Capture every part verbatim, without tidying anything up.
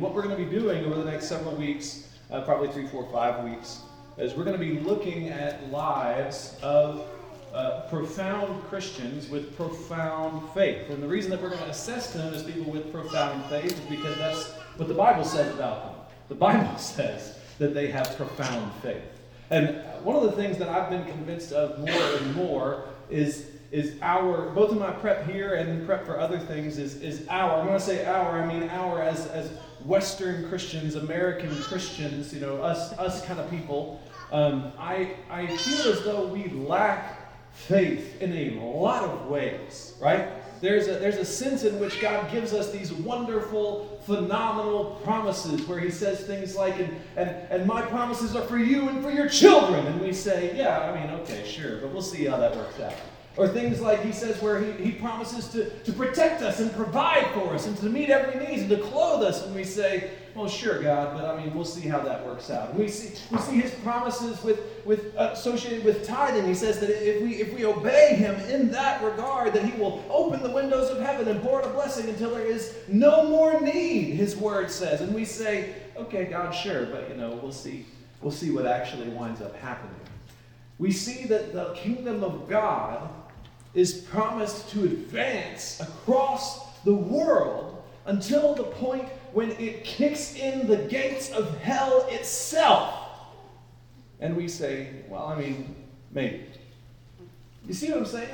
what we're going to be doing over the next several weeks, uh, probably three, four, five weeks, is we're going to be looking at lives of uh, profound Christians with profound faith. And the reason that we're going to assess them as people with profound faith is because that's what the Bible says about them. The Bible says that they have profound faith. And one of the things that I've been convinced of more and more is is our, both in my prep here and in prep for other things, is, is our, when I say our, I mean our as, as Western Christians, American Christians, you know, us us kind of people. Um, I, I feel as though we lack faith in a lot of ways, right? There's a, there's a sense in which God gives us these wonderful, phenomenal promises where he says things like, and, and, and my promises are for you and for your children. And we say, yeah, I mean, okay, sure, but we'll see how that works out. Or things like he says where he, he promises to, to protect us and provide for us and to meet every need and to clothe us. And we say, well, sure, God, but I mean, we'll see how that works out. And we see we see his promises with, with uh, associated with tithing. He says that if we if we obey him in that regard, that he will open the windows of heaven and pour out a blessing until there is no more need, his word says. And we say, okay, God, sure, but you know, we'll see, we'll see what actually winds up happening. We see that the kingdom of God is promised to advance across the world until the point when it kicks in the gates of hell itself. And we say, well, I mean, maybe. You see what I'm saying?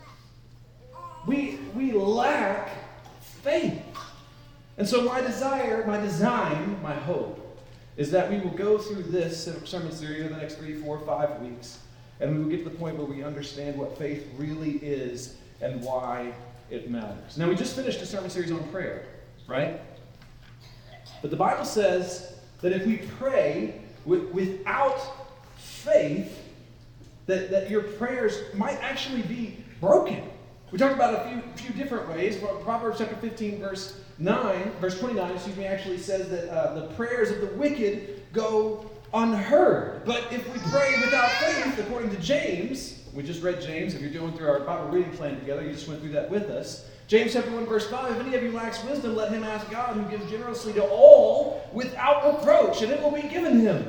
We, we lack faith. And so my desire, my design, my hope, is that we will go through this sermon series in the next three, four, five weeks, and we will get to the point where we understand what faith really is and why it matters. Now, we just finished a sermon series on prayer, right? But the Bible says that if we pray with, without faith, that, that your prayers might actually be broken. We talked about a few, few different ways. Proverbs chapter fifteen, verse nine, verse twenty-nine, excuse me, actually says that uh, the prayers of the wicked go unheard. But if we pray without faith, according to James, we just read James. If you're doing through our Bible reading plan together, you just went through that with us. James chapter one, verse five, if any of you lacks wisdom, let him ask God, who gives generously to all without reproach, and it will be given him.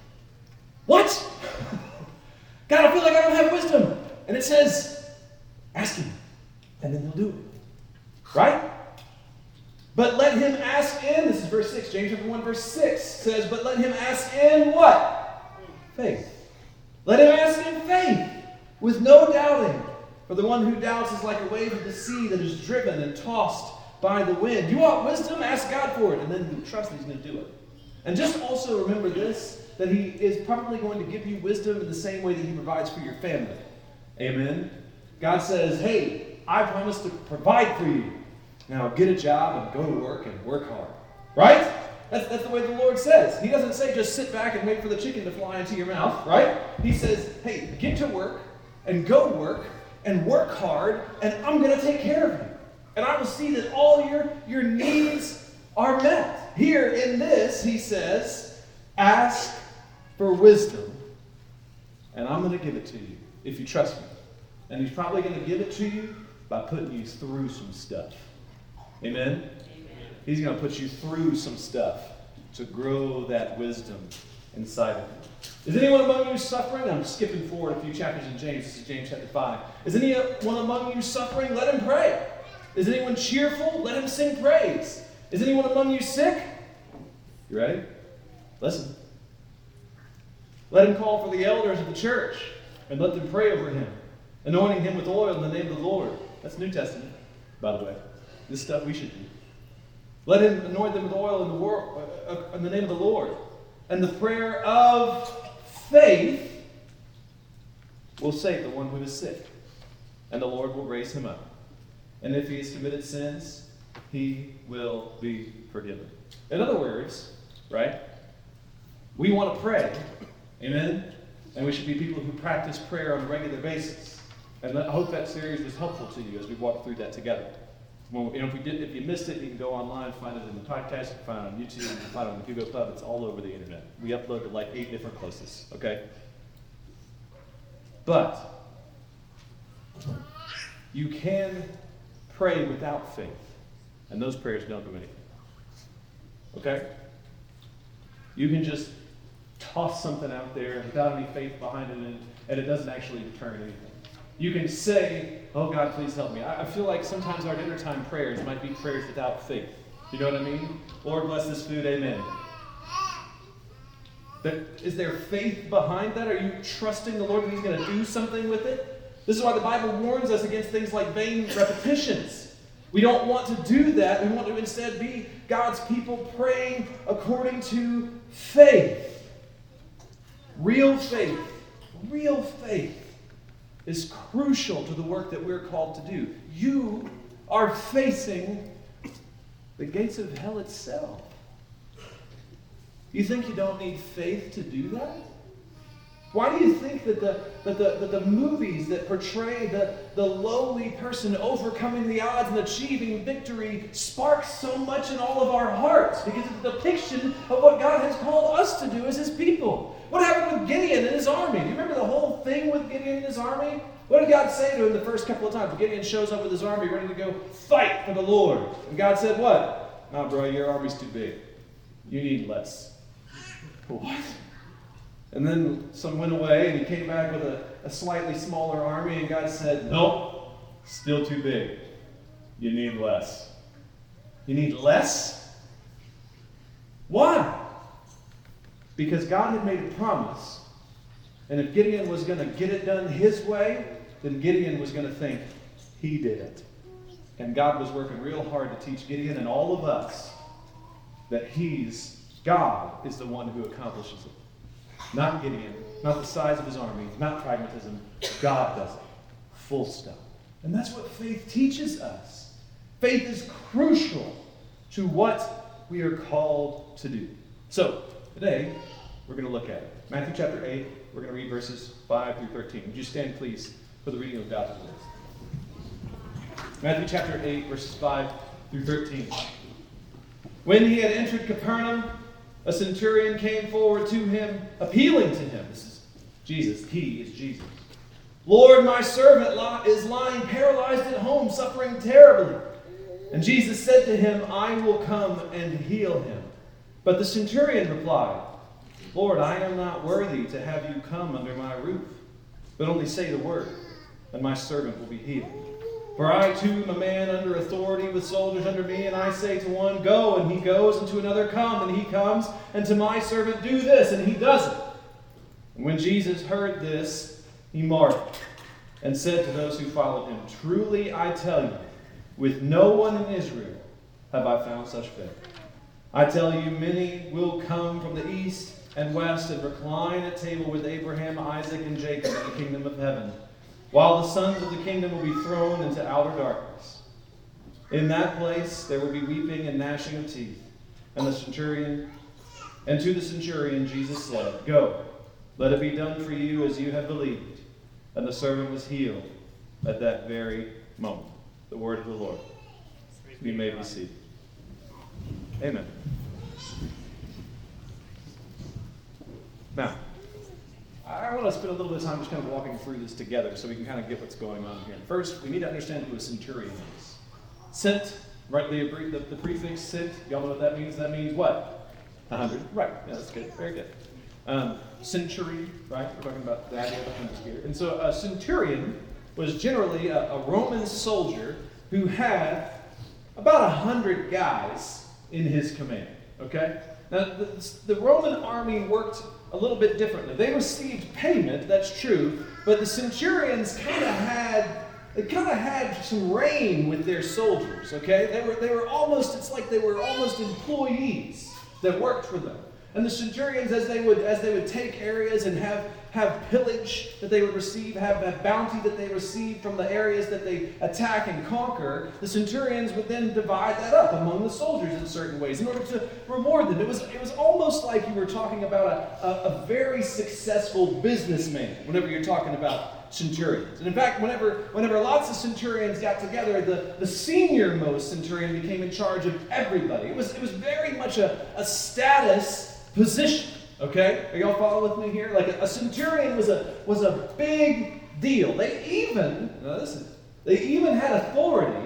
What? God, I feel like I don't have wisdom. And it says, ask him, and then he'll do it. Right? But let him ask in, this is verse six, James chapter one, verse six says, but let him ask in what? Faith. Let him ask in faith, with no doubting. For the one who doubts is like a wave of the sea that is driven and tossed by the wind. You want wisdom? Ask God for it, and then trust that he's going to do it. And just also remember this, that he is probably going to give you wisdom in the same way that he provides for your family. Amen? God says, hey, I promise to provide for you. Now get a job and go to work and work hard. Right? That's, that's the way the Lord says. He doesn't say just sit back and wait for the chicken to fly into your mouth. Right? He says, hey, get to work and go work and work hard, and I'm going to take care of you. And I will see that all your, your needs are met. Here in this, he says, ask for wisdom, and I'm going to give it to you if you trust me. And he's probably going to give it to you by putting you through some stuff. Amen? Amen? He's going to put you through some stuff to grow that wisdom inside of you. Is anyone among you suffering? I'm skipping forward a few chapters in James. This is James chapter five. Is anyone among you suffering? Let him pray. Is anyone cheerful? Let him sing praise. Is anyone among you sick? You ready? Listen. Let him call for the elders of the church and let them pray over him, anointing him with oil in the name of the Lord. That's New Testament, by the way. This stuff we should do. Let him anoint them with oil in the, wor- uh, in the name of the Lord. And the prayer of faith will save the one who is sick, and the Lord will raise him up. And if he has committed sins, he will be forgiven. In other words, right, we want to pray, amen? And we should be people who practice prayer on a regular basis. And I hope that series was helpful to you as we walked through that together. Well, you know, if we did, if you missed it, you can go online, find it in the podcast, you can find it on YouTube, you can find it on the Hugo Club. It's all over the internet. We upload to like eight different places, okay? But you can pray without faith, and those prayers don't do anything. Okay? You can just toss something out there without any faith behind it, and, and it doesn't actually return anything. You can say, oh God, please help me. I, I feel like sometimes our dinner time prayers might be prayers without faith. You know what I mean? Lord, bless this food, amen. But is there faith behind that? Are you trusting the Lord that He's going to do something with it? This is why the Bible warns us against things like vain repetitions. We don't want to do that. We want to instead be God's people praying according to faith. Real faith, real faith is crucial to the work that we're called to do. You are facing the gates of hell itself. You think you don't need faith to do that? Why do you think that the, that the, that the movies that portray the, the lowly person overcoming the odds and achieving victory spark so much in all of our hearts? Because it's a depiction of what God has called us to do as His people. What happened with Gideon and his army? Do you remember the whole thing with Gideon and his army? What did God say to him the first couple of times? Gideon shows up with his army ready to go fight for the Lord. And God said what? No, bro, your army's too big. You need less. What? And then some went away, and he came back with a, a slightly smaller army, and God said, nope, still too big. You need less. You need less? Why? Because God had made a promise, and if Gideon was going to get it done his way, then Gideon was going to think he did it. And God was working real hard to teach Gideon and all of us that He's, God is the one who accomplishes it. Not Gideon, not the size of his army, not pragmatism. God does it. Full stop. And that's what faith teaches us. Faith is crucial to what we are called to do. So, today, we're going to look at it. Matthew chapter eight, we're going to read verses five through thirteen. Would you stand, please, for the reading of God's word? Matthew chapter eight, verses five through thirteen. When he had entered Capernaum, a centurion came forward to him, appealing to him. This is Jesus. He is Jesus. Lord, my servant is lying paralyzed at home, suffering terribly. And Jesus said to him, I will come and heal him. But the centurion replied, Lord, I am not worthy to have you come under my roof, but only say the word, and my servant will be healed. For I too am a man under authority with soldiers under me, and I say to one, go, and he goes, and to another, come, and he comes, and to my servant, do this, and he does it. And when Jesus heard this, he marveled, and said to those who followed him, truly I tell you, with no one in Israel have I found such faith. I tell you, many will come from the east and west and recline at table with Abraham, Isaac, and Jacob in the kingdom of heaven, while the sons of the kingdom will be thrown into outer darkness. In that place there will be weeping and gnashing of teeth. And the centurion, and to the centurion Jesus said, go, let it be done for you as you have believed. And the servant was healed at that very moment. The word of the Lord. You may be seated. Amen. Now, I want to spend a little bit of time just kind of walking through this together so we can kind of get what's going on here. First, we need to understand who a centurion is. Sent, right, the, the, the prefix sent, y'all know what that means? That means what? A hundred. Right, yeah, that's good, very good. Um, century, right, we're talking about the idea of a hundred here. And so a centurion was generally a, a Roman soldier who had about a hundred guys in his command, okay? Now, the, the Roman army worked a little bit differently. They received payment, that's true, but the centurions kind of had, they kind of had some reign with their soldiers, okay? They were, they were almost, it's like they were almost employees that worked for them. And the centurions, as they would, as they would take areas and have, have pillage that they would receive, have that bounty that they received from the areas that they attack and conquer, the centurions would then divide that up among the soldiers in certain ways in order to reward them. It was, it was almost like you were talking about a, a, a very successful businessman whenever you're talking about centurions. And in fact, whenever, whenever lots of centurions got together, the, the senior-most centurion became in charge of everybody. It was, it was very much a, a status position. Okay? Are y'all following with me here? Like a, a centurion was a was a big deal. They even, now listen, they even had authority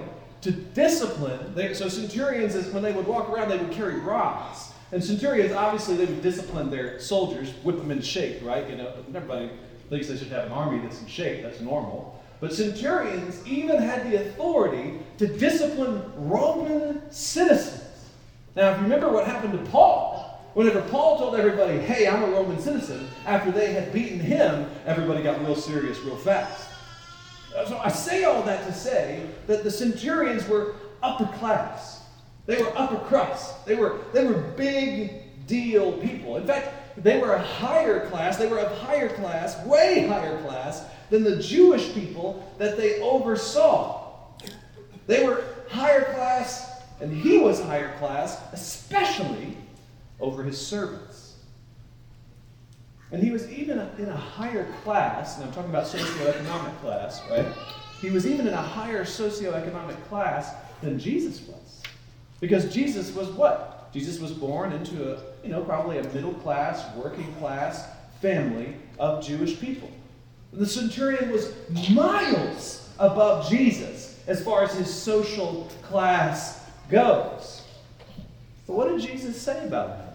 to discipline. They, so centurions, when they would walk around, they would carry rods. And centurions, obviously, they would discipline their soldiers, whip them into shape, right? You know, everybody thinks they should have an army that's in shape. That's normal. But centurions even had the authority to discipline Roman citizens. Now, if you remember what happened to Paul, whenever Paul told everybody, hey, I'm a Roman citizen, after they had beaten him, everybody got real serious real fast. So I say all that to say that the centurions were upper class. They were upper crust. They were, they were big deal people. In fact, they were a higher class. They were of higher class, way higher class, than the Jewish people that they oversaw. They were higher class, and he was higher class, especially over his servants. And he was even in a higher class, and I'm talking about socioeconomic class, right? He was even in a higher socioeconomic class than Jesus was. Because Jesus was what? Jesus was born into a, you know, probably a middle class, working class family of Jewish people. The centurion was miles above Jesus as far as his social class goes. So what did Jesus say about him?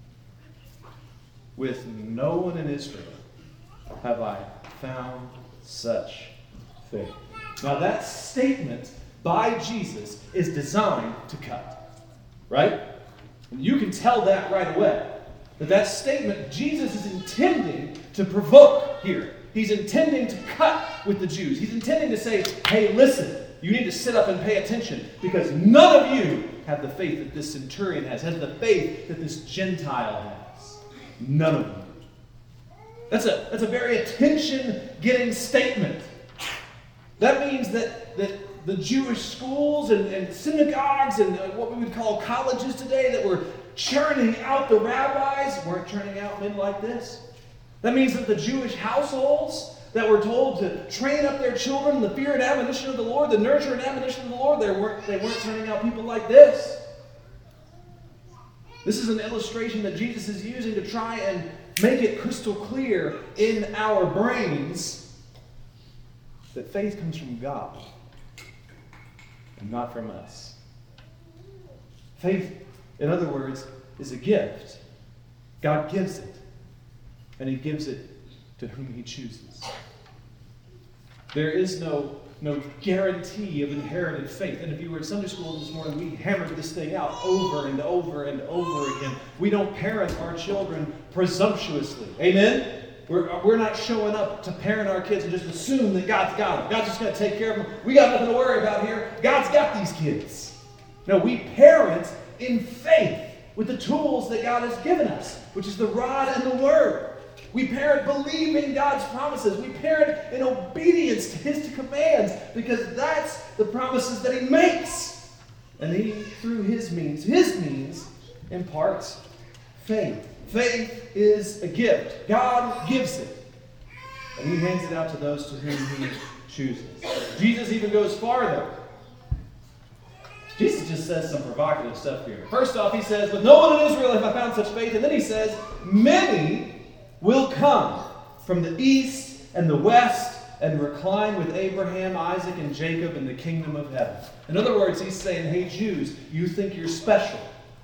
With no one in Israel have I found such faith. Now that statement by Jesus is designed to cut. Right? And you can tell that right away. That that statement, Jesus is intending to provoke here. He's intending to cut with the Jews. He's intending to say, hey, listen, you need to sit up and pay attention because none of you have the faith that this centurion has, has the faith that this Gentile has. None of them. That's a, that's a very attention-getting statement. That means that, that the Jewish schools and, and synagogues and what we would call colleges today that were churning out the rabbis weren't churning out men like this. That means that the Jewish households that were told to train up their children in the fear and admonition of the Lord, the nurture and admonition of the Lord, they weren't, they weren't turning out people like this. This is an illustration that Jesus is using to try and make it crystal clear in our brains that faith comes from God and not from us. Faith, in other words, is a gift. God gives it. And he gives it to whom he chooses. There is no, no guarantee of inherited faith. And if you were at Sunday school this morning, we hammered this thing out over and over and over again. We don't parent our children presumptuously. Amen? We're, we're not showing up to parent our kids and just assume that God's got them. God's just going to take care of them. We got nothing to worry about here. God's got these kids. No, we parent in faith with the tools that God has given us, which is the rod and the word. We parent believing God's promises. We parent in obedience to his commands because that's the promises that he makes. And he, through his means, his means, imparts faith. Faith is a gift. God gives it. And he hands it out to those to whom he chooses. Jesus even goes farther. Jesus just says some provocative stuff here. First off, he says, with no one in Israel have I found such faith. And then he says, many will come from the east and the west and recline with Abraham, Isaac, and Jacob in the kingdom of heaven. In other words, he's saying, hey, Jews, you think you're special.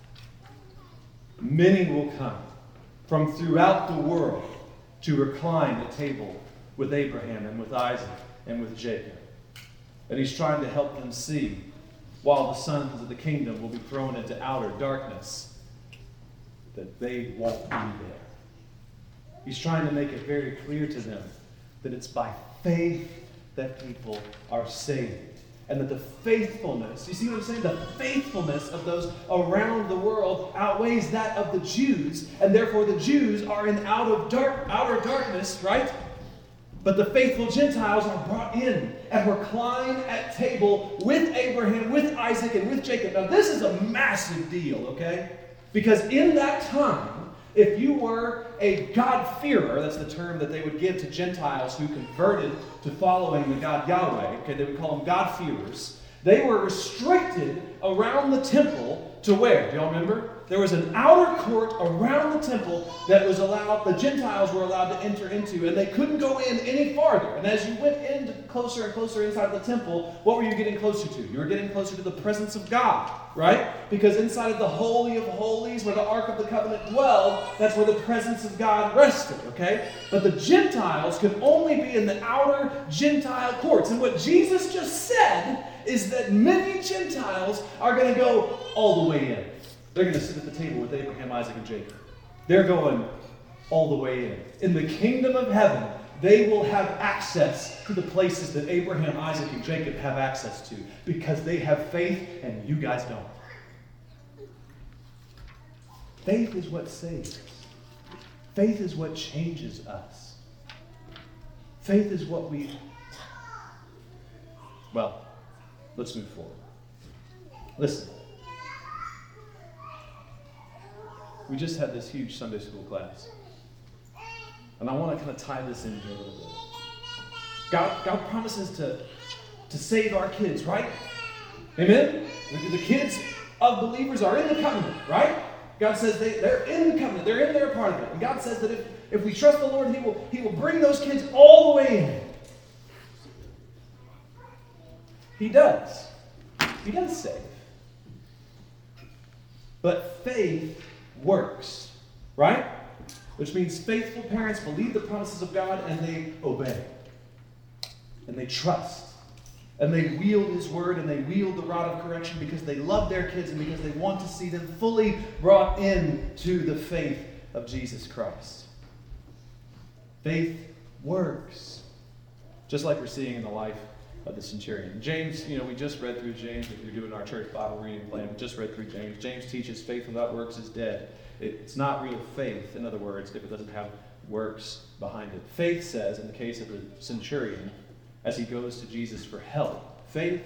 Many will come from throughout the world to recline at table with Abraham and with Isaac and with Jacob. And he's trying to help them see, while the sons of the kingdom will be thrown into outer darkness, that they won't be there. He's trying to make it very clear to them that it's by faith that people are saved. And that the faithfulness, you see what I'm saying? The faithfulness of those around the world outweighs that of the Jews. And therefore the Jews are in out of dark, outer darkness, right? But the faithful Gentiles are brought in and recline at table with Abraham, with Isaac, and with Jacob. Now this is a massive deal, okay? Because in that time, if you were a God-fearer, that's the term that they would give to Gentiles who converted to following the God Yahweh, okay, they would call them God-fearers, they were restricted around the temple to where? Do y'all remember? there was an outer court around the temple that was allowed, the Gentiles were allowed to enter into, and they couldn't go in any farther. And as you went in closer and closer inside the temple, what were you getting closer to? You were getting closer to the presence of God, right? Because inside of the Holy of Holies, where the Ark of the Covenant dwelled, that's where the presence of God rested, okay? But the Gentiles could only be in the outer Gentile courts. And what Jesus just said is that many Gentiles are going to go all the way in. They're going to sit at the table with Abraham, Isaac, and Jacob. They're going all the way in. In the kingdom of heaven, they will have access to the places that Abraham, Isaac, and Jacob have access to because they have faith and you guys don't. Faith is what saves. Faith is what changes us. Faith is what we... Well, let's move forward. Listen. We just had this huge Sunday school class. And I want to kind of tie this in here a little bit. God, God promises to, to save our kids, right? Amen? The, the kids of believers are in the covenant, right? God says they, they're in the covenant. They're in their part of it. And God says that if, if we trust the Lord, He will, He will bring those kids all the way in. He does. He does save. But faith works, right? Which means faithful parents believe the promises of God and they obey. And they trust. And they wield His word and they wield the rod of correction because they love their kids and because they want to see them fully brought into the faith of Jesus Christ. Faith works. Just like we're seeing in the life of the centurion. James, you know, we just read through James. If you're doing our church Bible reading plan, we just read through James. James teaches faith without works is dead. It's not real faith, in other words, if it doesn't have works behind it. Faith says, in the case of the centurion, as he goes to Jesus for help, faith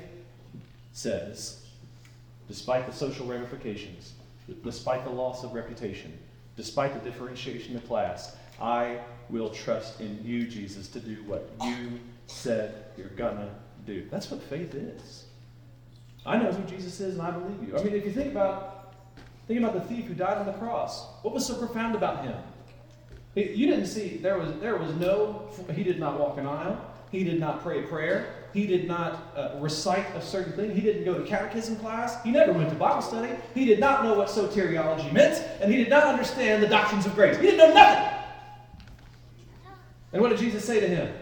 says, despite the social ramifications, despite the loss of reputation, despite the differentiation of class, I will trust in you, Jesus, to do what you said you're gonna do. That's what faith is. I know who Jesus is and I believe you. I mean, if you think about think about the thief who died on the cross. What was so profound about him? You didn't see, there was there was no, he did not walk an aisle. He did not pray a prayer. He did not uh, recite a certain thing. He didn't go to catechism class. He never went to Bible study. He did not know what soteriology meant. And he did not understand the doctrines of grace. He didn't know nothing. And what did Jesus say to him?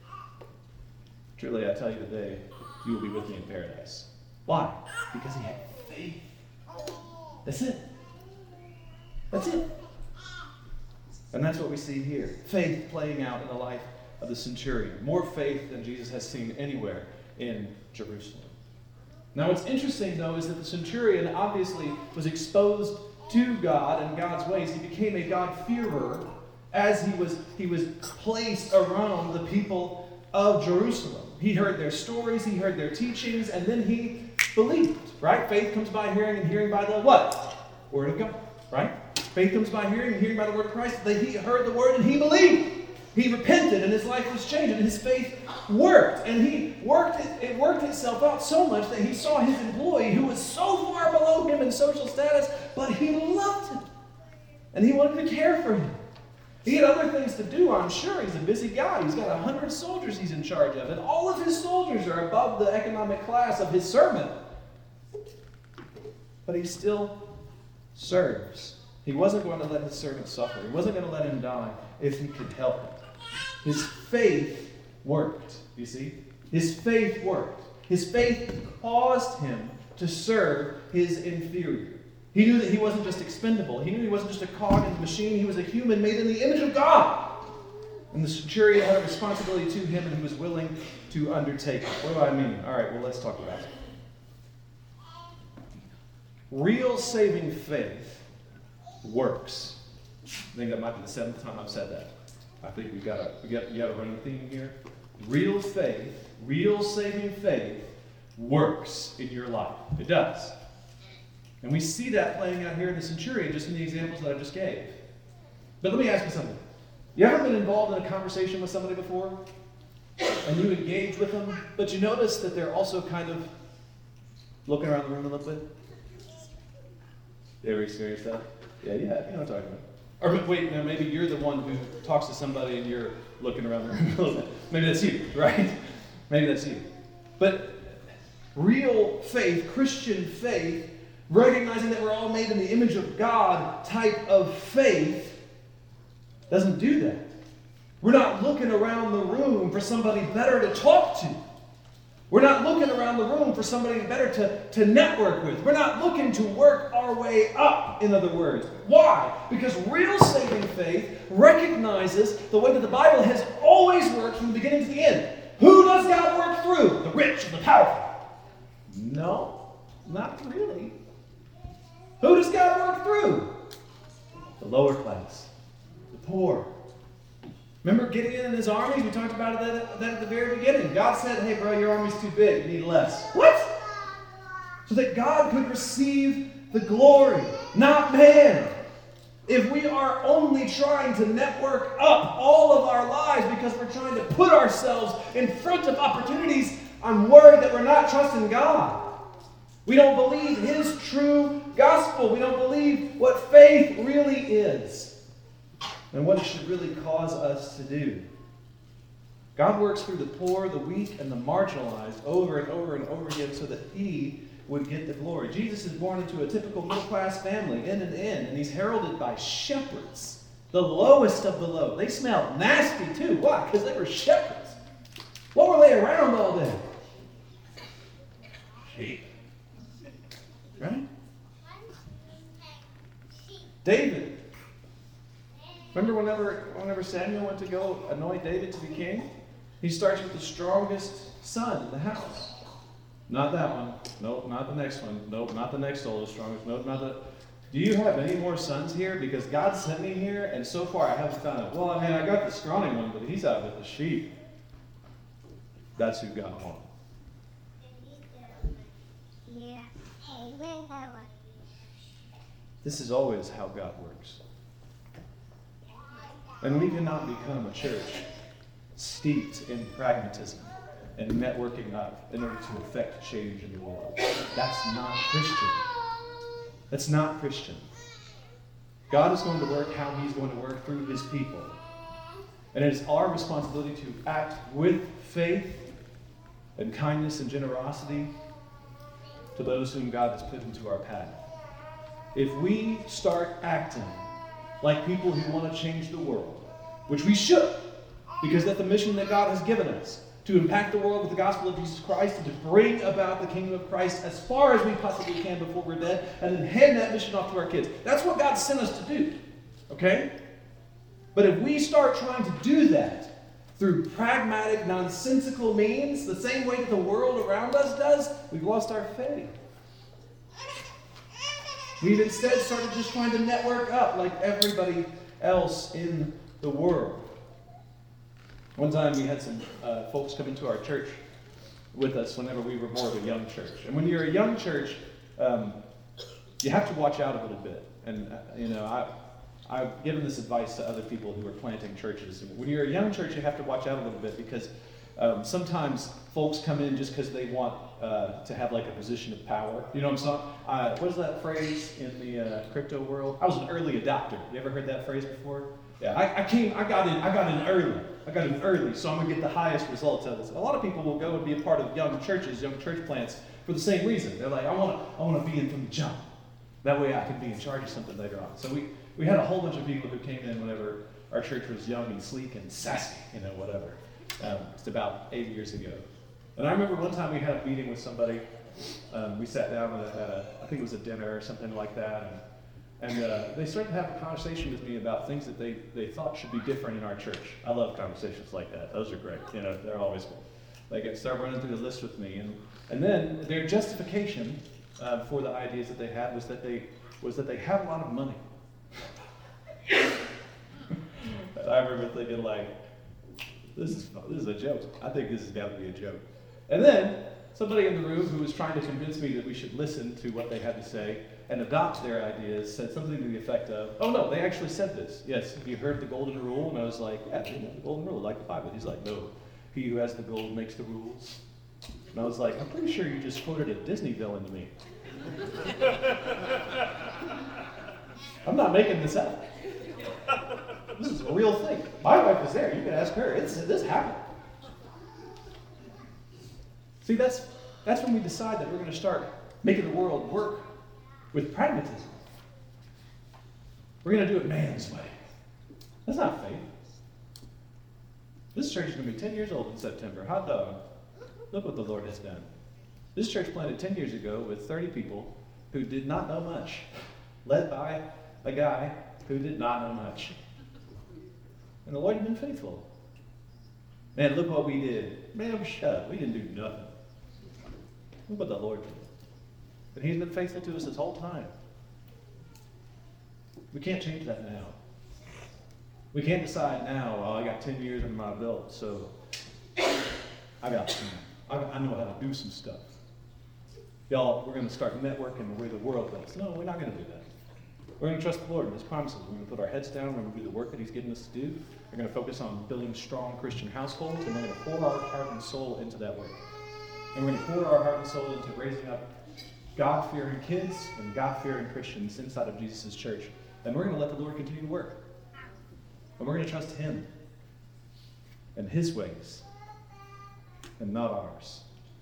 Truly, I tell you today, you will be with me in paradise. Why? Because he had faith. That's it. That's it. And that's what we see here. Faith playing out in the life of the centurion. More faith than Jesus has seen anywhere in Jerusalem. Now what's interesting, though, is that the centurion obviously was exposed to God and God's ways. He became a God-fearer as he was, he was placed around the people of Jerusalem. He heard their stories, he heard their teachings, and then he believed, right? Faith comes by hearing, and hearing by the what? Word of God, right? Faith comes by hearing, and hearing by the word of Christ. He heard the word, and he believed. He repented, and his life was changed, and his faith worked. And he worked it, it worked itself out so much that he saw his employee, who was so far below him in social status, but he loved him. And he wanted to care for him. He had other things to do, I'm sure. He's a busy guy. He's got a hundred soldiers he's in charge of. And all of his soldiers are above the economic class of his servant. But he still serves. He wasn't going to let his servant suffer. He wasn't going to let him die if he could help it. His faith worked, you see. His faith worked. His faith caused him to serve his inferior. He knew that he wasn't just expendable. He knew he wasn't just a cog in the machine. He was a human made in the image of God. And the centurion had a responsibility to him, and he was willing to undertake it. What do I mean? All right, well, let's talk about it. Real saving faith works. I think that might be the seventh time I've said that. I think we've got a, we got, you got a running theme here. Real faith, real saving faith works in your life. It does. And we see that playing out here in the centurion, just in the examples that I just gave. But let me ask you something. You ever been involved in a conversation with somebody before? And you engage with them, but you notice that they're also kind of looking around the room a little bit? You ever experienced that? Yeah, yeah, you know what I'm talking about. Or wait, no, maybe you're the one who talks to somebody and you're looking around the room a little bit. Maybe that's you, right? Maybe that's you. But real faith, Christian faith, recognizing that we're all made in the image of God type of faith, doesn't do that. We're not looking around the room for somebody better to talk to. We're not looking around the room for somebody better to, to network with. We're not looking to work our way up, in other words. Why? Because real saving faith recognizes the way that the Bible has always worked from the beginning to the end. Who does God work through? The rich and the powerful. No, not really. Who does God work through? The lower class, the poor. Remember Gideon and his armies? We talked about that, that at the very beginning. God said, hey, bro, your army's too big. You need less. What? So that God could receive the glory, not man. If we are only trying to network up all of our lives because we're trying to put ourselves in front of opportunities, I'm worried that we're not trusting God. We don't believe His true gospel. We don't believe what faith really is and what it should really cause us to do. God works through the poor, the weak, and the marginalized over and over and over again so that He would get the glory. Jesus is born into a typical middle-class family, in and in, and He's heralded by shepherds, the lowest of the low. They smelled nasty too. Why? Because they were shepherds. What were they around all day? Sheep. Right? David. Remember whenever, whenever Samuel went to go anoint David to be king? He starts with the strongest son in the house. Not that one. Nope, not the next one. Nope, not the next oldest, strongest. Nope, not the... Do you have any more sons here? Because God sent me here, and so far I haven't found it. Well, I mean, I got the scrawny one, but he's out with the sheep. That's who got home. This is always how God works. And we cannot become a church steeped in pragmatism and networking up in order to affect change in the world. That's not Christian. That's not Christian. God is going to work how He's going to work through His people. And it is our responsibility to act with faith and kindness and generosity to those whom God has put into our path. If we start acting like people who want to change the world, which we should, because that's the mission that God has given us, to impact the world with the gospel of Jesus Christ and to bring about the kingdom of Christ as far as we possibly can before we're dead, and then hand that mission off to our kids. That's what God sent us to do, okay? But if we start trying to do that through pragmatic, nonsensical means, the same way that the world around us does, we've lost our faith. We've instead started just trying to network up like everybody else in the world. One time we had some uh, folks come into our church with us whenever we were more of a young church. And when you're a young church, um, you have to watch out a little bit. And, uh, you know, I, I've given this advice to other people who are planting churches. When you're a young church, you have to watch out a little bit because um, sometimes folks come in just because they want uh, to have like a position of power. You know what I'm saying? Uh, what is that phrase in the uh, crypto world? I was an early adopter. You ever heard that phrase before? Yeah, I, I came, I got in, I got in early. I got in early, so I'm gonna get the highest results out of this. A lot of people will go and be a part of young churches, young church plants, for the same reason. They're like, I want to, I want to be in from the jump. That way, I can be in charge of something later on. So we, we had a whole bunch of people who came in whenever our church was young and sleek and sassy, you know, whatever. Um, it's about eight years ago. And I remember one time we had a meeting with somebody. Um, we sat down at a, I think it was a dinner or something like that. And, And uh, they started to have a conversation with me about things that they, they thought should be different in our church. I love conversations like that. Those are great. You know, they're always good. They get start running through the list with me, and and then their justification uh, for the ideas that they had was that they was that they had a lot of money. And I remember thinking like, this is this is a joke. I think this has got to be a joke. And then somebody in the room who was trying to convince me that we should listen to what they had to say and adopt their ideas said something to the effect of, oh no, they actually said this. Yes, have you heard the golden rule? And I was like, yeah, you know, the golden rule, like the Bible. He's like, no, he who has the gold makes the rules. And I was like, I'm pretty sure you just quoted a Disney villain to me. I'm not making this up. This is a real thing. My wife is there. You can ask her. It's, this happened. See, that's, that's when we decide that we're going to start making the world work with pragmatism. We're going to do it man's way. That's not faith. This church is going to be ten years old in September. Hot dog. Look what the Lord has done. This church planted ten years ago with thirty people who did not know much, led by a guy who did not know much. And the Lord has been faithful. Man, look what we did. Man, shut up. We didn't do nothing. Look what the Lord did. And he's been faithful to us this whole time. We can't change that now. We can't decide now, well, I got ten years under my belt, so I got some, I, I know how to do some stuff. Y'all, we're going to start networking the way the world does. No, we're not going to do that. We're going to trust the Lord and His promises. We're going to put our heads down. We're going to do the work that He's given us to do. We're going to focus on building strong Christian households, and we're going to pour our heart and soul into that work. And we're going to pour our heart and soul into raising up God-fearing kids and God-fearing Christians inside of Jesus' church. And we're going to let the Lord continue to work. And we're going to trust Him and His ways and not ours.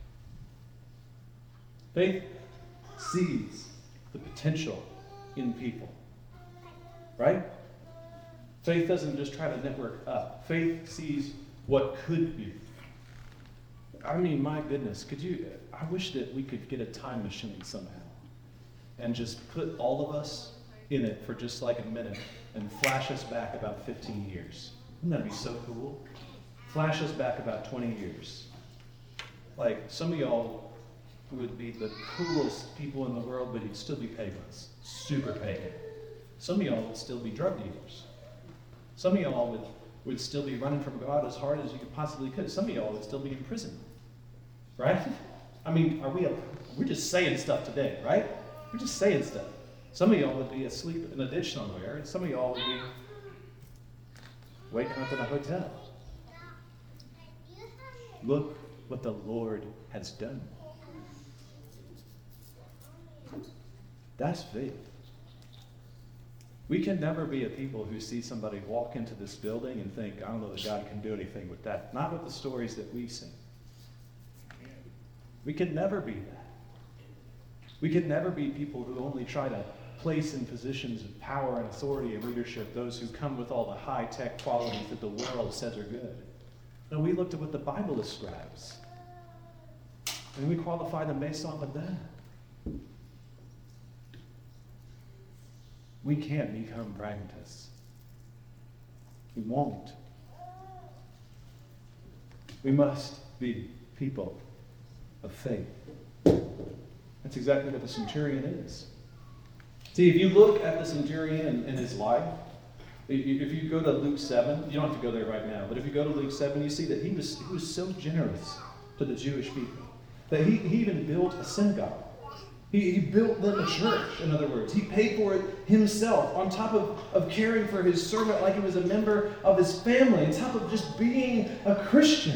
Faith sees the potential in people, right? Faith doesn't just try to network up. Faith sees what could be. I mean, my goodness, could you, I wish that we could get a time machine somehow and just put all of us in it for just like a minute and flash us back about fifteen years. Wouldn't that be so cool? Flash us back about twenty years. Like, some of y'all would be the coolest people in the world, but you'd still be pagans. Super pagan. Some of y'all would still be drug dealers. Some of y'all would, would still be running from God as hard as you possibly could. Some of y'all would still be in prison. Right? I mean, are we, a, we're just saying stuff today, right? We're just saying stuff. Some of y'all would be asleep in a ditch somewhere, and some of y'all would be waking up in a hotel. Look what the Lord has done. That's faith. We can never be a people who see somebody walk into this building and think, I don't know that God can do anything with that. Not with the stories that we sing. We can never be that. We can never be people who only try to place in positions of power and authority and leadership those who come with all the high-tech qualities that the world says are good. No, we looked at what the Bible describes. And we qualify them based off of that. We can't become pragmatists. We won't. We must be people of faith. That's exactly what the centurion is. See, if you look at the centurion and, and his life, if you go to Luke seven, you don't have to go there right now, but if you go to Luke seven, you see that he was, he was so generous to the Jewish people that he, he even built a synagogue. He, he built them a church, in other words. He paid for it himself, on top of, of caring for his servant like he was a member of his family, on top of just being a Christian.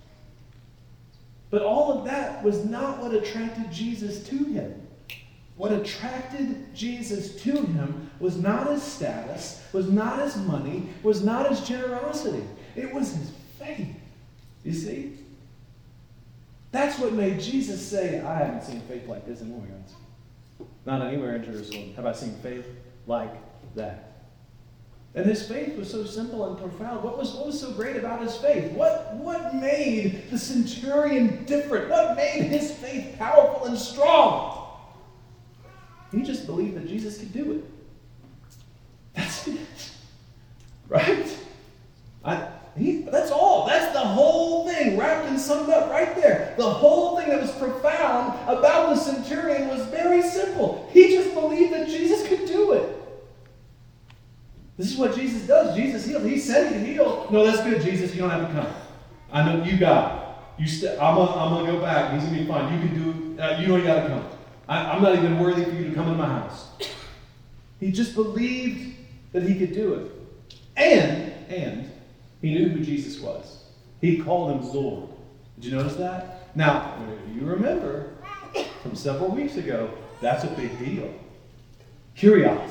But all of that was not what attracted Jesus to him. What attracted Jesus to him was not his status, was not his money, was not his generosity. It was his faith. You see? That's what made Jesus say, I haven't seen faith like this anywhere else. Not anywhere in Jerusalem have I seen faith like that. And his faith was so simple and profound. What was, what was so great about his faith? What, what made the centurion different? What made his faith powerful and strong? He just believed that Jesus could do it. That's it. Right? I, he, that's all. That's the whole thing wrapped and summed up right there. The whole thing that was profound about the centurion was very simple. He just believed that Jesus could do it. This is what Jesus does. Jesus healed. He said he could heal. No, that's good, Jesus. You don't have to come. I know you got it. You st- I'm going I'm to go back. He's going to be fine. You can do uh, You don't got to come. I, I'm not even worthy for you to come into my house. He just believed that he could do it. And, and, he knew who Jesus was. He called him Lord. Did you notice that? Now, you remember from several weeks ago, that's a big deal. Kyrios,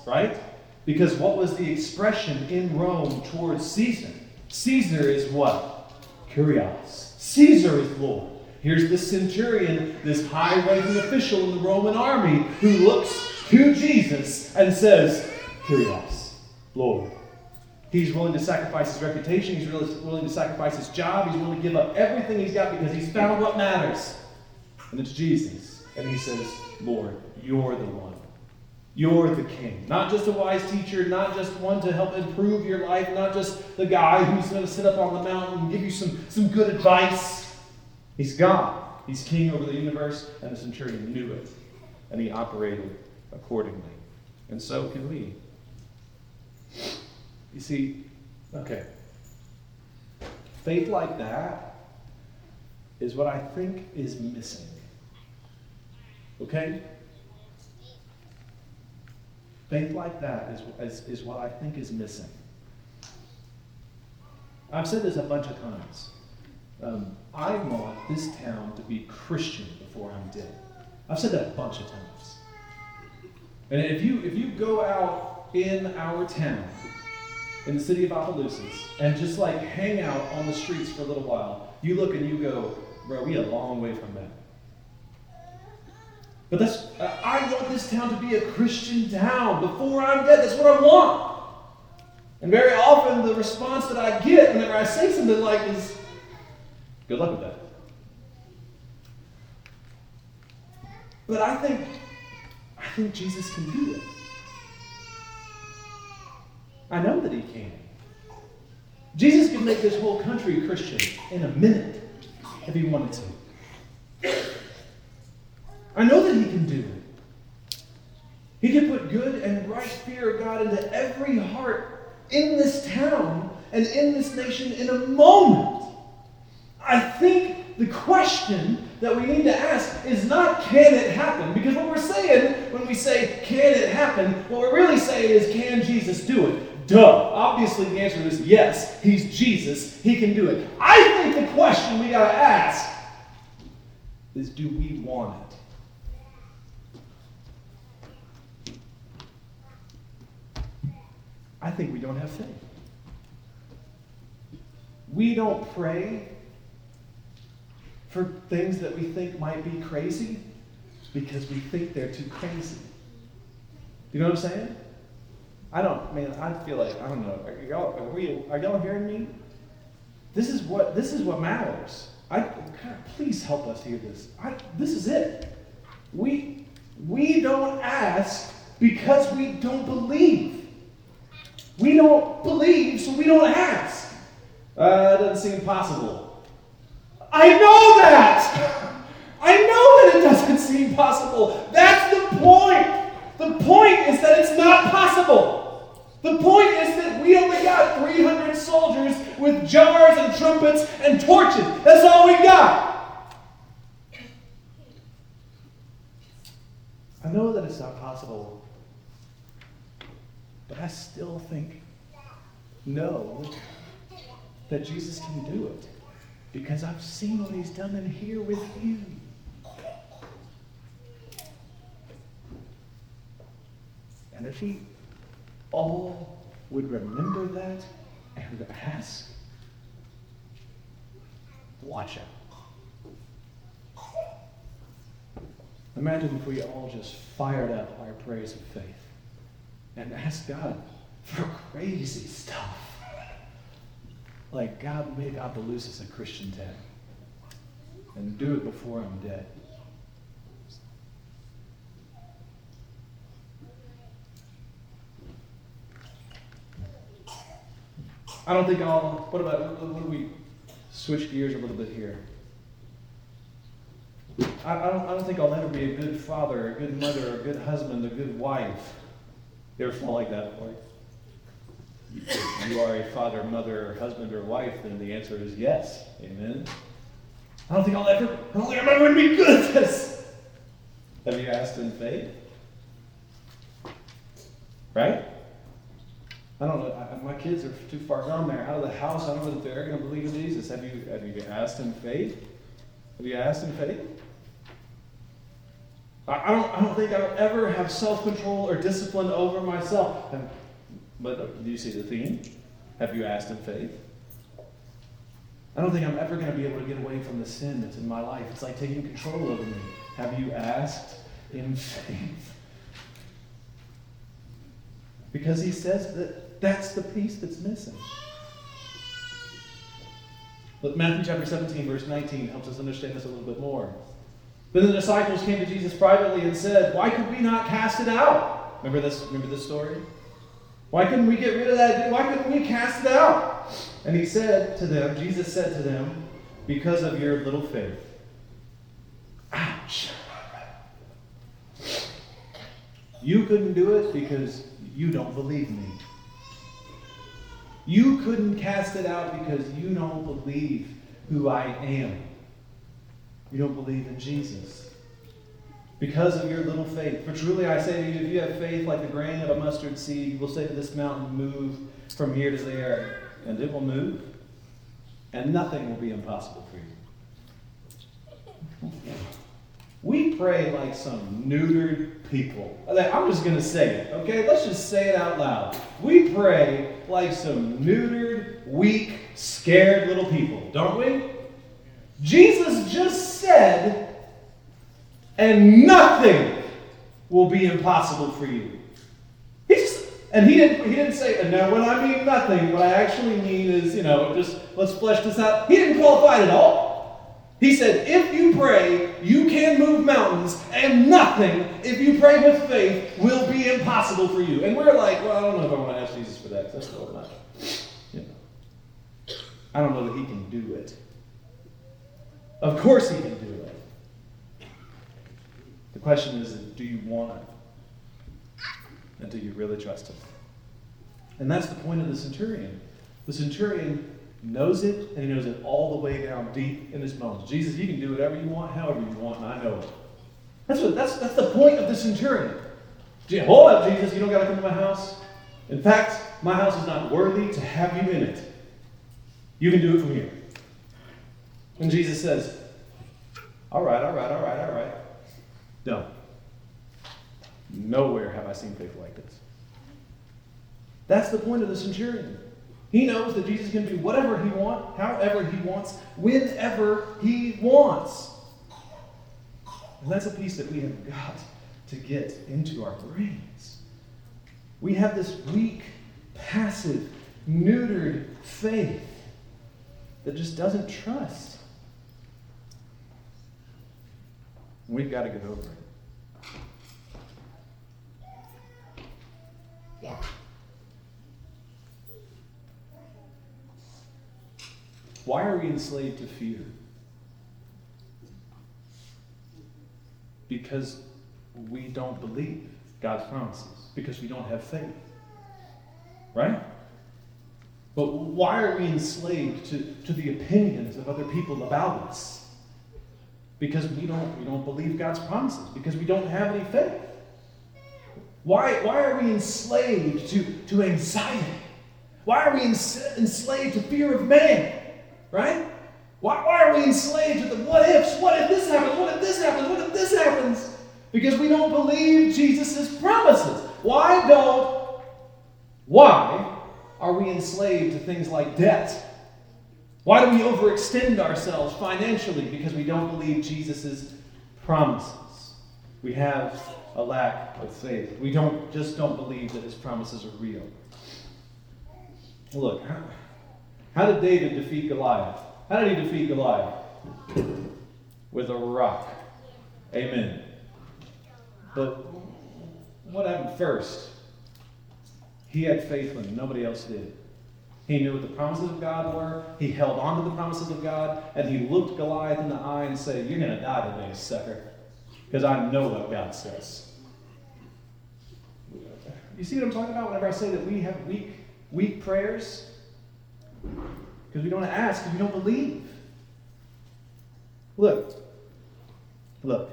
right? Because what was the expression in Rome towards Caesar? Caesar is what? Kyrios. Caesar is Lord. Here's the centurion, this high-ranking official in the Roman army, who looks to Jesus and says, Kyrios, Lord. He's willing to sacrifice his reputation. He's willing to sacrifice his job. He's willing to give up everything he's got because he's found what matters. And it's Jesus. And he says, Lord, you're the one. You're the king. Not just a wise teacher, not just one to help improve your life, not just the guy who's going to sit up on the mountain and give you some, some good advice. He's God. He's king over the universe, and the centurion knew it. And he operated accordingly. And so can we. You see, okay, faith like that is what I think is missing. Okay? Faith like that is, is, is what I think is missing. I've said this a bunch of times. Um, I want this town to be Christian before I'm dead. I've said that a bunch of times. And if you if you go out in our town, in the city of Opelousas, and just like hang out on the streets for a little while, you look and you go, bro, we a long way from that. But that's, uh, I want this town to be a Christian town before I'm dead. That's what I want. And very often the response that I get whenever I say something like is, good luck with that. But I think, I think Jesus can do it. I know that he can. Jesus could make this whole country Christian in a minute if he wanted to. I know that he can do it. He can put good and right fear of God into every heart in this town and in this nation in a moment. I think the question that we need to ask is not, can it happen? Because what we're saying when we say, can it happen, what we're really saying is, can Jesus do it? Duh. Obviously the answer is yes. He's Jesus. He can do it. I think the question we got to ask is, do we want it? I think we don't have faith. We don't pray for things that we think might be crazy because we think they're too crazy. You know what I'm saying? I don't, man, I feel like, I don't know, are y'all, are we, are y'all hearing me? This is what, this is what matters. I, God, please help us hear this. I, this is it. We, we don't ask because we don't believe. We don't believe, so we don't ask. Uh, it doesn't seem possible. I know that! I know that it doesn't seem possible. That's the point. The point is that it's not possible. The point is that we only got three hundred soldiers with jars and trumpets and torches. That's all we got. I know that it's not possible, but I still think, know that Jesus can do it. Because I've seen what he's done in here with you. And if he all would remember that and ask, watch out. Imagine if we all just fired up our praise of faith and asked God for crazy stuff. Like, God, make Opelousas a Christian town. And do it before I'm dead. I don't think I'll, what about, what do we switch gears a little bit here? I, I, don't, I don't think I'll ever be a good father, a good mother, a good husband, a good wife. You ever felt like that before? If you are a father, mother, or husband, or wife, then the answer is yes. Amen. I don't think I'll ever, I don't think I'm ever going to be good at this. Have you asked in faith? Right? I don't know. I, my kids are too far gone. They're out of the house. I don't know if they're going to believe in Jesus. Have you, have you asked in faith? Have you asked in faith? I don't, I don't think I'll ever have self-control or discipline over myself. And, but do you see the theme? Have you asked in faith? I don't think I'm ever going to be able to get away from the sin that's in my life. It's like taking control over me. Have you asked in faith? Because he says that that's the piece that's missing. But Matthew chapter seventeen, verse nineteen helps us understand this a little bit more. Then the disciples came to Jesus privately and said, "Why could we not cast it out?" Remember this, remember this story? Why couldn't we get rid of that? Why couldn't we cast it out? And he said to them, Jesus said to them, "Because of your little faith." Ouch. You couldn't do it because you don't believe me. You couldn't cast it out because you don't believe who I am. You don't believe in Jesus. Because of your little faith. For truly I say to you, if you have faith like the grain of a mustard seed, you will say to this mountain, "Move from here to there," and it will move, and nothing will be impossible for you. We pray like some neutered people. I'm just going to say it, okay? Let's just say it out loud. We pray like some neutered, weak, scared little people, don't we? Jesus just said, "And nothing will be impossible for you." He just, and he didn't, he didn't say, "And now when I mean nothing, what I actually mean is, you know, just let's flesh this out." He didn't qualify it at all. He said, if you pray, you can move mountains, and nothing, if you pray with faith, will be impossible for you. And we're like, well, I don't know if I want to ask Jesus for that, because that's still not, you know. I don't know that he can do it. Of course he can do it. The question is, do you want it? And do you really trust him? And that's the point of the centurion. The centurion knows it, and he knows it all the way down deep in his bones. Jesus, you can do whatever you want, however you want, and I know it. That's what that's that's the point of the centurion. Hold up, Jesus, you don't got to come to my house. In fact, my house is not worthy to have you in it. You can do it from here. And Jesus says, all right, all right, all right, all right. No. Nowhere have I seen faith like this. That's the point of the centurion. He knows that Jesus can do whatever he wants, however he wants, whenever he wants. And that's a piece that we have got to get into our brains. We have this weak, passive, neutered faith that just doesn't trust. We've got to get over it. Yeah. Why are we enslaved to fear? Because we don't believe God's promises. Because we don't have faith. Right? But why are we enslaved to, to the opinions of other people about us? Because we don't, we don't believe God's promises. Because we don't have any faith. Why, why are we enslaved to, to anxiety? Why are we ens- enslaved to fear of man? Right? Why, why are we enslaved to the what ifs? What if this happens? What if this happens? What if this happens? Because we don't believe Jesus' promises. Why don't, why are we enslaved to things like debt? Why do we overextend ourselves financially? Because we don't believe Jesus' promises. We have a lack of faith. We don't just don't believe that his promises are real. Look, how, how did David defeat Goliath? How did he defeat Goliath? With a rock. Amen. But what happened first? He had faith when nobody else did. He knew what the promises of God were. He held on to the promises of God. And he looked Goliath in the eye and said, "You're going to die today, sucker. Because I know what God says." You see what I'm talking about whenever I say that we have weak, weak prayers? Because we don't ask, because we don't believe. Look. Look.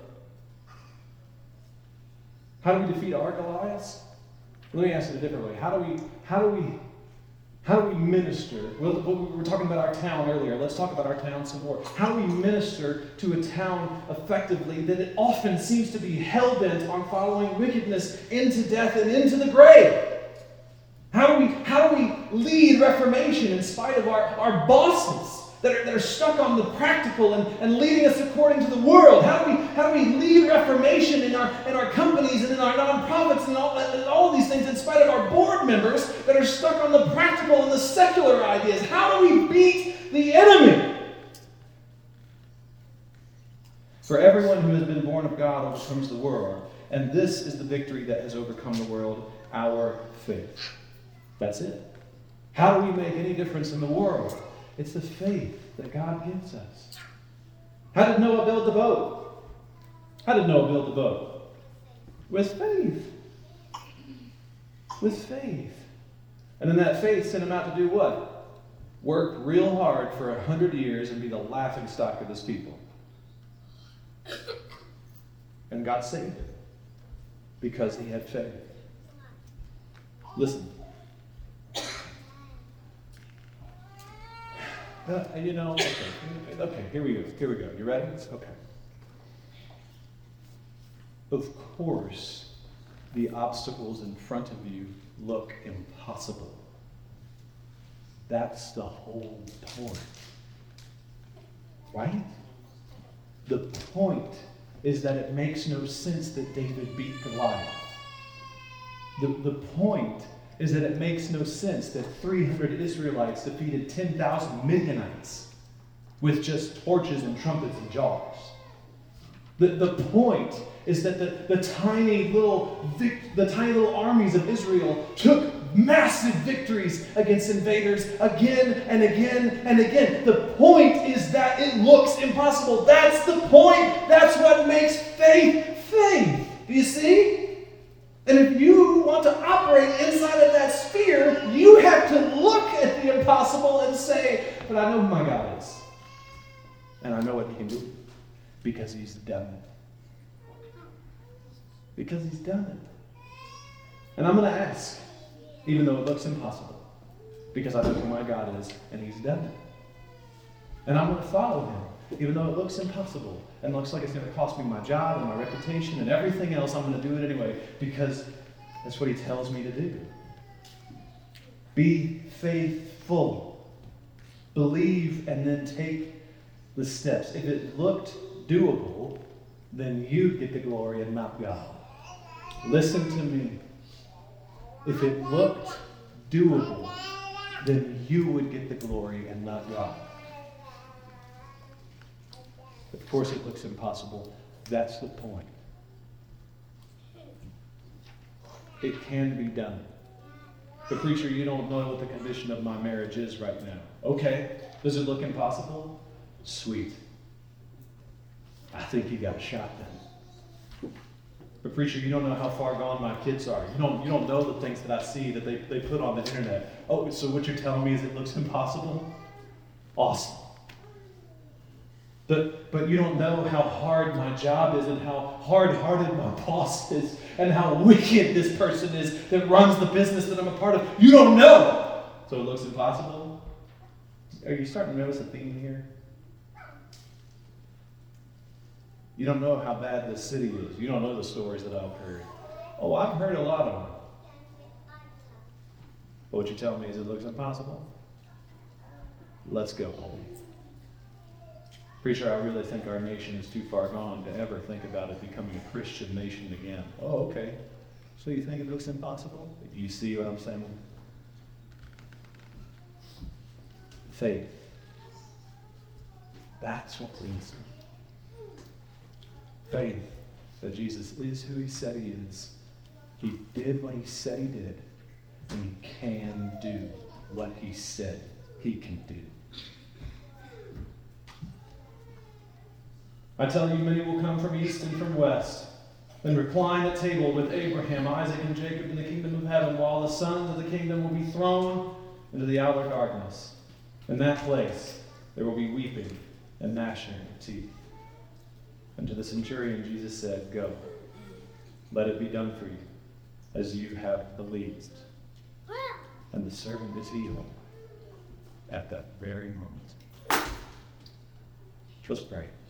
How do we defeat our Goliaths? Let me ask it a different way. How do we, how do we How do we minister? Well, we were talking about our town earlier. Let's talk about our town some more. How do we minister to a town effectively that it often seems to be hell-bent on following wickedness into death and into the grave? How do we, how do we lead reformation in spite of our, our bosses that are, that are stuck on the practical and, and leading us according to the world? How do we, how do we lead reformation in our, in our companies and in our nonprofits and all, and all of these things in spite of our board members that are stuck on the practical and the secular ideas? How do we beat the enemy? For everyone who has been born of God overcomes the world, and this is the victory that has overcome the world, our faith. That's it. How do we make any difference in the world? It's the faith that God gives us. How did Noah build the boat? How did Noah build the boat? With faith. With faith. And then that faith sent him out to do what? Work real hard for a hundred years and be the laughing stock of his people. And God saved him because he had faith. Listen. Uh, you know, okay, okay, here we go, here we go. You ready? Okay. Of course, the obstacles in front of you look impossible. That's the whole point. Right? The point is that it makes no sense that David beat Goliath. The, the point is that it makes no sense that three hundred Israelites defeated ten thousand Midianites with just torches and trumpets and jars. The, the point is that the, the tiny little vic, the tiny little armies of Israel took massive victories against invaders again and again and again. The point is that it looks impossible. That's the point. That's what makes faith faith. Do you see? And if you want to operate inside of that sphere, you have to look at the impossible and say, but I know who my God is. And I know what he can do. Because he's done it. Because he's done it. And I'm going to ask, even though it looks impossible. Because I know who my God is, and he's done it. And I'm going to follow him, even though it looks impossible. And looks like it's going to cost me my job and my reputation and everything else. I'm going to do it anyway because that's what he tells me to do. Be faithful. Believe and then take the steps. If it looked doable, then you get the glory and not God. Listen to me. If it looked doable, then you would get the glory and not God. Of course it looks impossible. That's the point. It can be done. But preacher, you don't know what the condition of my marriage is right now. Okay. Does it look impossible? Sweet. I think you got a shot then. But preacher, you don't know how far gone my kids are. You don't, you don't know the things that I see that they, they put on the internet. Oh, so what you're telling me is it looks impossible? Awesome. But, but you don't know how hard my job is and how hard-hearted my boss is and how wicked this person is that runs the business that I'm a part of. You don't know. So it looks impossible? Are you starting to notice a theme here? You don't know how bad this city is. You don't know the stories that I've heard. Oh, I've heard a lot of them. But what you're telling me is it looks impossible? Let's go home. Preacher, I really think our nation is too far gone to ever think about it becoming a Christian nation again. Oh, okay. So you think it looks impossible? Do you see what I'm saying? Faith. That's what leads them. Faith that Jesus is who he said he is. He did what he said he did. And he can do what he said he can do. I tell you, many will come from east and from west, and recline at table with Abraham, Isaac, and Jacob in the kingdom of heaven, while the sons of the kingdom will be thrown into the outer darkness. In that place there will be weeping and gnashing of teeth. And to the centurion Jesus said, "Go, let it be done for you as you have believed." and the servant is healed at that very moment. Let's pray.